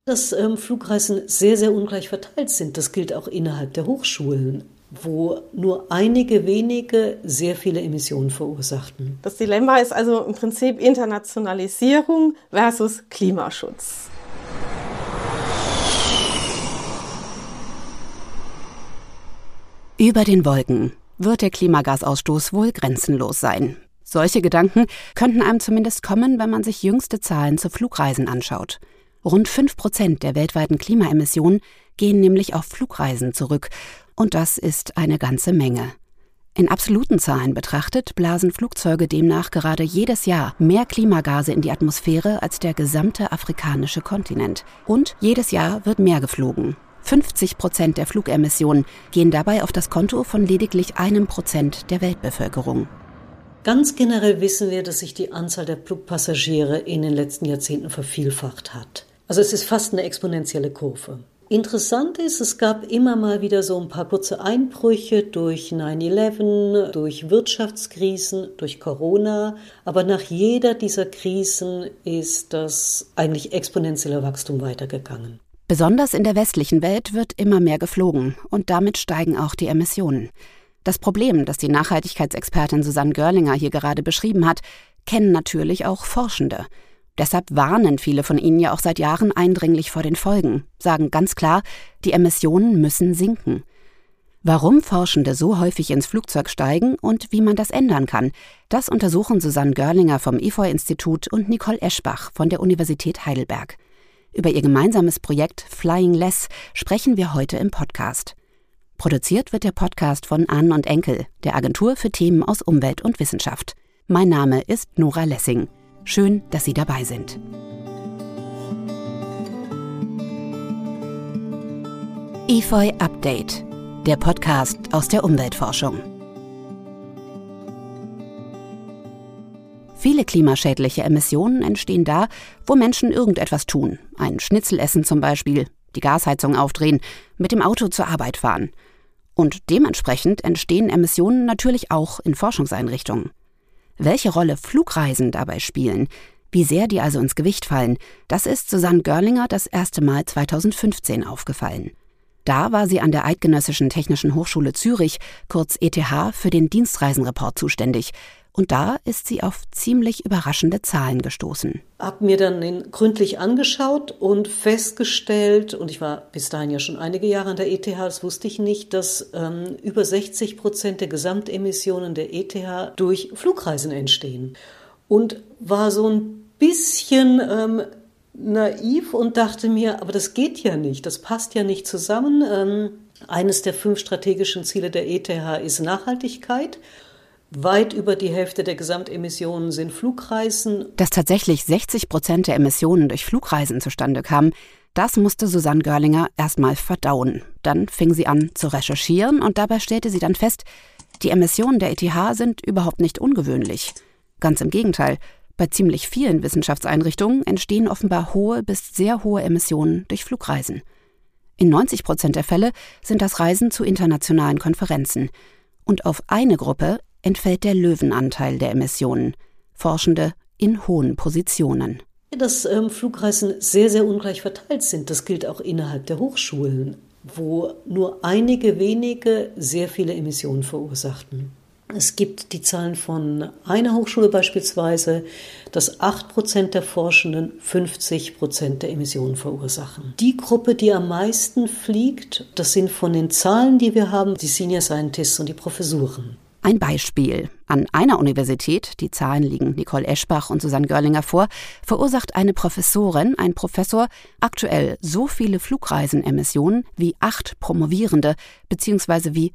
Dass Flugreisen sehr, sehr ungleich verteilt sind. Das gilt auch innerhalb der Hochschulen, wo nur einige wenige sehr viele Emissionen verursachten. Das Dilemma ist also im Prinzip Internationalisierung versus Klimaschutz. Über den Wolken wird der Klimagasausstoß wohl grenzenlos sein. Solche Gedanken könnten einem zumindest kommen, wenn man sich jüngste Zahlen zu Flugreisen anschaut. Rund 5% der weltweiten Klimaemissionen gehen nämlich auf Flugreisen zurück. Und das ist eine ganze Menge. In absoluten Zahlen betrachtet blasen Flugzeuge demnach gerade jedes Jahr mehr Klimagase in die Atmosphäre als der gesamte afrikanische Kontinent. Und jedes Jahr wird mehr geflogen. 50% der Flugemissionen gehen dabei auf das Konto von lediglich 1% der Weltbevölkerung. Ganz generell wissen wir, dass sich die Anzahl der Flugpassagiere in den letzten Jahrzehnten vervielfacht hat. Also es ist fast eine exponentielle Kurve. Interessant ist, es gab immer mal wieder so ein paar kurze Einbrüche durch 9/11, durch Wirtschaftskrisen, durch Corona. Aber nach jeder dieser Krisen ist das eigentlich exponentielle Wachstum weitergegangen. Besonders in der westlichen Welt wird immer mehr geflogen und damit steigen auch die Emissionen. Das Problem, das die Nachhaltigkeitsexpertin Susanne Görlinger hier gerade beschrieben hat, kennen natürlich auch Forschende. Deshalb warnen viele von ihnen ja auch seit Jahren eindringlich vor den Folgen, sagen ganz klar, die Emissionen müssen sinken. Warum Forschende so häufig ins Flugzeug steigen und wie man das ändern kann, das untersuchen Susanne Görlinger vom IFOI-Institut und Nicole Eschbach von der Universität Heidelberg. Über ihr gemeinsames Projekt Flying Less sprechen wir heute im Podcast. Produziert wird der Podcast von Ahn und Enkel, der Agentur für Themen aus Umwelt und Wissenschaft. Mein Name ist Nora Lessing. Schön, dass Sie dabei sind. IFOI Update, der Podcast aus der Umweltforschung. Viele klimaschädliche Emissionen entstehen da, wo Menschen irgendetwas tun. Ein Schnitzel essen zum Beispiel, die Gasheizung aufdrehen, mit dem Auto zur Arbeit fahren. Und dementsprechend entstehen Emissionen natürlich auch in Forschungseinrichtungen. Welche Rolle Flugreisen dabei spielen, wie sehr die also ins Gewicht fallen, das ist Susanne Görlinger das erste Mal 2015 aufgefallen. Da war sie an der Eidgenössischen Technischen Hochschule Zürich, kurz ETH, für den Dienstreisenreport zuständig. Und da ist sie auf ziemlich überraschende Zahlen gestoßen. Hab mir dann den gründlich angeschaut und festgestellt, und ich war bis dahin ja schon einige Jahre an der ETH, das wusste ich nicht, dass über 60% der Gesamtemissionen der ETH durch Flugreisen entstehen. Und war so ein bisschen naiv und dachte mir, aber das geht ja nicht, das passt ja nicht zusammen. Eines der 5 strategischen Ziele der ETH ist Nachhaltigkeit. Weit über die Hälfte der Gesamtemissionen sind Flugreisen. Dass tatsächlich 60% der Emissionen durch Flugreisen zustande kamen, das musste Susanne Görlinger erstmal verdauen. Dann fing sie an zu recherchieren und dabei stellte sie dann fest, die Emissionen der ETH sind überhaupt nicht ungewöhnlich. Ganz im Gegenteil, bei ziemlich vielen Wissenschaftseinrichtungen entstehen offenbar hohe bis sehr hohe Emissionen durch Flugreisen. In 90% der Fälle sind das Reisen zu internationalen Konferenzen. Und auf eine Gruppe entfällt der Löwenanteil der Emissionen. Forschende in hohen Positionen. Dass Flugreisen sehr, sehr ungleich verteilt sind, das gilt auch innerhalb der Hochschulen, wo nur einige wenige sehr viele Emissionen verursachten. Es gibt die Zahlen von einer Hochschule beispielsweise, dass 8% der Forschenden 50% der Emissionen verursachen. Die Gruppe, die am meisten fliegt, das sind von den Zahlen, die wir haben, die Senior Scientists und die Professuren. Ein Beispiel. An einer Universität, die Zahlen liegen Nicole Eschbach und Susanne Görlinger vor, verursacht eine Professorin, ein Professor, aktuell so viele Flugreisenemissionen wie 8 Promovierende bzw. wie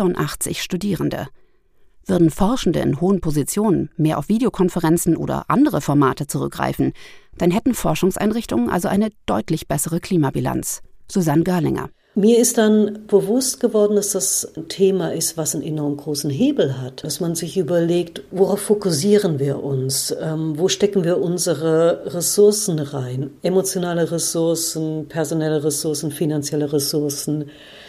84 Studierende. Würden Forschende in hohen Positionen mehr auf Videokonferenzen oder andere Formate zurückgreifen, dann hätten Forschungseinrichtungen also eine deutlich bessere Klimabilanz. Susanne Görlinger. Mir ist dann bewusst geworden, dass das ein Thema ist, was einen enorm großen Hebel hat. Dass man sich überlegt, worauf fokussieren wir uns? Wo stecken wir unsere Ressourcen rein? Emotionale Ressourcen, personelle Ressourcen, finanzielle Ressourcen.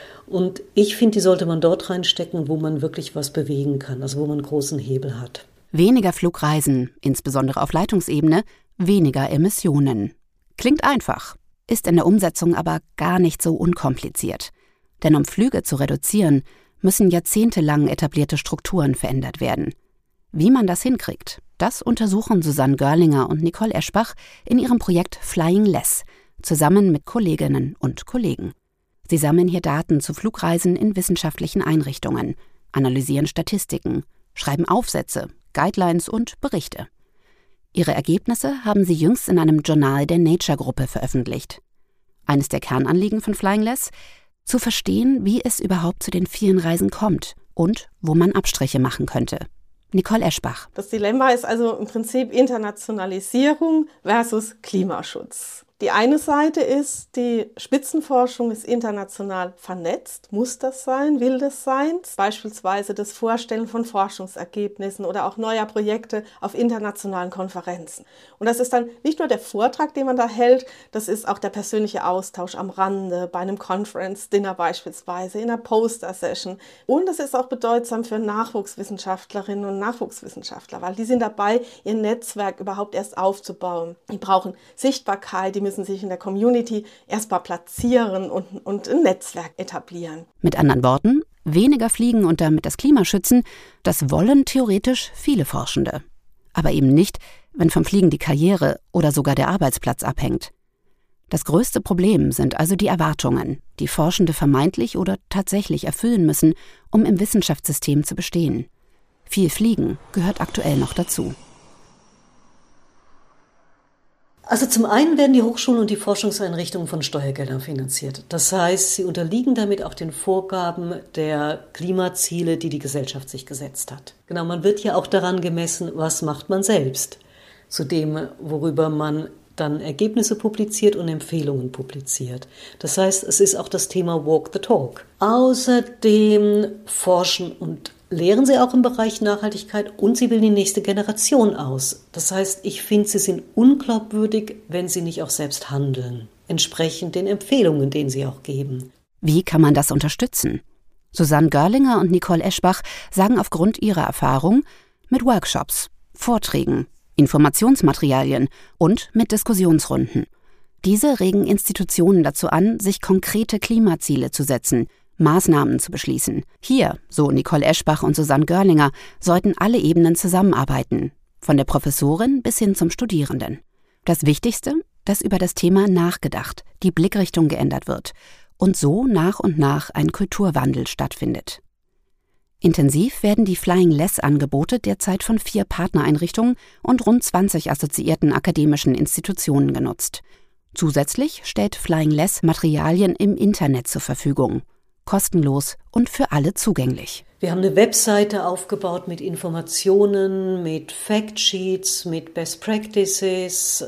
Und ich finde, die sollte man dort reinstecken, wo man wirklich was bewegen kann, also wo man einen großen Hebel hat. Weniger Flugreisen, insbesondere auf Leitungsebene, weniger Emissionen. Klingt einfach, ist in der Umsetzung aber gar nicht so unkompliziert. Denn um Flüge zu reduzieren, müssen jahrzehntelang etablierte Strukturen verändert werden. Wie man das hinkriegt, das untersuchen Susanne Görlinger und Nicole Eschbach in ihrem Projekt Flying Less, zusammen mit Kolleginnen und Kollegen. Sie sammeln hier Daten zu Flugreisen in wissenschaftlichen Einrichtungen, analysieren Statistiken, schreiben Aufsätze, Guidelines und Berichte. Ihre Ergebnisse haben sie jüngst in einem Journal der Nature-Gruppe veröffentlicht. Eines der Kernanliegen von Flying Less: zu verstehen, wie es überhaupt zu den vielen Reisen kommt und wo man Abstriche machen könnte. Nicole Eschbach. Das Dilemma ist also im Prinzip Internationalisierung versus Klimaschutz. Die eine Seite ist, die Spitzenforschung ist international vernetzt. Muss das sein? Will das sein? Beispielsweise das Vorstellen von Forschungsergebnissen oder auch neuer Projekte auf internationalen Konferenzen. Und das ist dann nicht nur der Vortrag, den man da hält, das ist auch der persönliche Austausch am Rande, bei einem Conference-Dinner beispielsweise, in einer Poster-Session. Und es ist auch bedeutsam für Nachwuchswissenschaftlerinnen und Nachwuchswissenschaftler, weil die sind dabei, ihr Netzwerk überhaupt erst aufzubauen. Die brauchen Sichtbarkeit, die müssen sich in der Community erstmal platzieren und ein Netzwerk etablieren. Mit anderen Worten, weniger fliegen und damit das Klima schützen, das wollen theoretisch viele Forschende. Aber eben nicht, wenn vom Fliegen die Karriere oder sogar der Arbeitsplatz abhängt. Das größte Problem sind also die Erwartungen, die Forschende vermeintlich oder tatsächlich erfüllen müssen, um im Wissenschaftssystem zu bestehen. Viel Fliegen gehört aktuell noch dazu. Also zum einen werden die Hochschulen und die Forschungseinrichtungen von Steuergeldern finanziert. Das heißt, sie unterliegen damit auch den Vorgaben der Klimaziele, die die Gesellschaft sich gesetzt hat. Genau, man wird ja auch daran gemessen, was macht man selbst. Zu dem, worüber man dann Ergebnisse publiziert und Empfehlungen publiziert. Das heißt, es ist auch das Thema Walk the Talk. Außerdem forschen und lehren sie auch im Bereich Nachhaltigkeit und sie wählen die nächste Generation aus. Das heißt, ich finde, sie sind unglaubwürdig, wenn sie nicht auch selbst handeln, entsprechend den Empfehlungen, denen sie auch geben. Wie kann man das unterstützen? Susanne Görlinger und Nicole Eschbach sagen aufgrund ihrer Erfahrung mit Workshops, Vorträgen, Informationsmaterialien und mit Diskussionsrunden. Diese regen Institutionen dazu an, sich konkrete Klimaziele zu setzen, Maßnahmen zu beschließen. Hier, so Nicole Eschbach und Susanne Görlinger, sollten alle Ebenen zusammenarbeiten, von der Professorin bis hin zum Studierenden. Das Wichtigste, dass über das Thema nachgedacht, die Blickrichtung geändert wird und so nach und nach ein Kulturwandel stattfindet. Intensiv werden die Flying Less-Angebote derzeit von 4 Partnereinrichtungen und rund 20 assoziierten akademischen Institutionen genutzt. Zusätzlich stellt Flying Less Materialien im Internet zur Verfügung. Kostenlos und für alle zugänglich. Wir haben eine Webseite aufgebaut mit Informationen, mit Factsheets, mit Best Practices,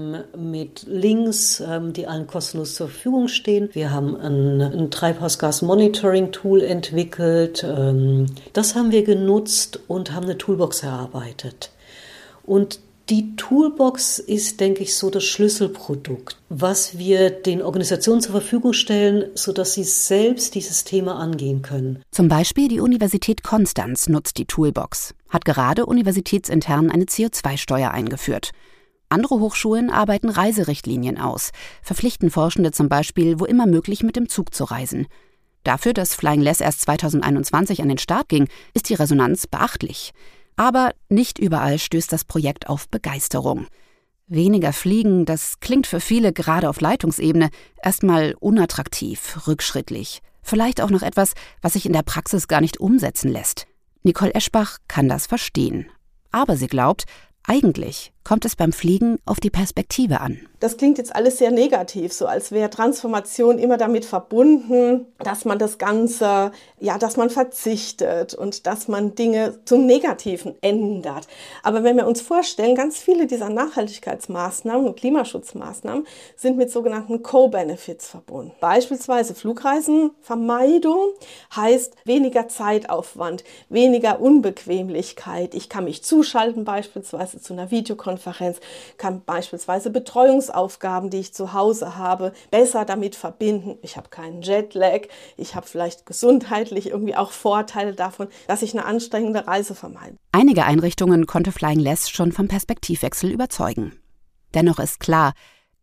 mit Links, die allen kostenlos zur Verfügung stehen. Wir haben ein Treibhausgas-Monitoring-Tool entwickelt. Das haben wir genutzt und haben eine Toolbox erarbeitet. Und die Toolbox ist, denke ich, so das Schlüsselprodukt, was wir den Organisationen zur Verfügung stellen, sodass sie selbst dieses Thema angehen können. Zum Beispiel die Universität Konstanz nutzt die Toolbox, hat gerade universitätsintern eine CO2-Steuer eingeführt. Andere Hochschulen arbeiten Reiserichtlinien aus, verpflichten Forschende zum Beispiel, wo immer möglich mit dem Zug zu reisen. Dafür, dass Flying Less erst 2021 an den Start ging, ist die Resonanz beachtlich. Aber nicht überall stößt das Projekt auf Begeisterung. Weniger fliegen, das klingt für viele gerade auf Leitungsebene erstmal unattraktiv, rückschrittlich. Vielleicht auch noch etwas, was sich in der Praxis gar nicht umsetzen lässt. Nicole Eschbach kann das verstehen. Aber sie glaubt, eigentlich kommt es beim Fliegen auf die Perspektive an. Das klingt jetzt alles sehr negativ, so als wäre Transformation immer damit verbunden, dass man das Ganze, dass man verzichtet und dass man Dinge zum Negativen ändert. Aber wenn wir uns vorstellen, ganz viele dieser Nachhaltigkeitsmaßnahmen und Klimaschutzmaßnahmen sind mit sogenannten Co-Benefits verbunden. Beispielsweise Flugreisenvermeidung heißt weniger Zeitaufwand, weniger Unbequemlichkeit. Ich kann mich zuschalten beispielsweise zu einer Videokonferenz, kann beispielsweise Betreuungsaufgaben, die ich zu Hause habe, besser damit verbinden. Ich habe keinen Jetlag, ich habe vielleicht gesundheitlich irgendwie auch Vorteile davon, dass ich eine anstrengende Reise vermeide. Einige Einrichtungen konnte Flying Less schon vom Perspektivwechsel überzeugen. Dennoch ist klar,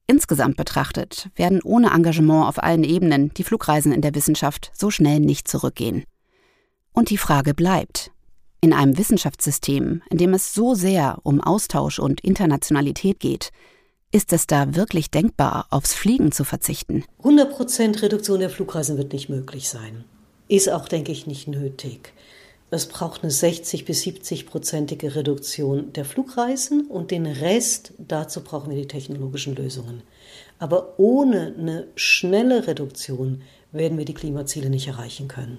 Insgesamt betrachtet werden ohne Engagement auf allen Ebenen die Flugreisen in der Wissenschaft so schnell nicht zurückgehen. Und die Frage bleibt: In einem Wissenschaftssystem, in dem es so sehr um Austausch und Internationalität geht, ist es da wirklich denkbar, aufs Fliegen zu verzichten? 100% Reduktion der Flugreisen wird nicht möglich sein. Ist auch, denke ich, nicht nötig. Es braucht eine 60- bis 70-prozentige Reduktion der Flugreisen und den Rest, dazu brauchen wir die technologischen Lösungen. Aber ohne eine schnelle Reduktion werden wir die Klimaziele nicht erreichen können.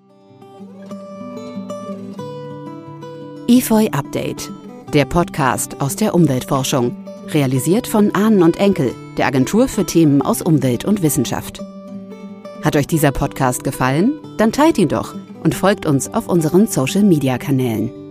IFOI Update, der Podcast aus der Umweltforschung. Realisiert von Ahnen und Enkel, der Agentur für Themen aus Umwelt und Wissenschaft. Hat euch dieser Podcast gefallen? Dann teilt ihn doch und folgt uns auf unseren Social-Media-Kanälen.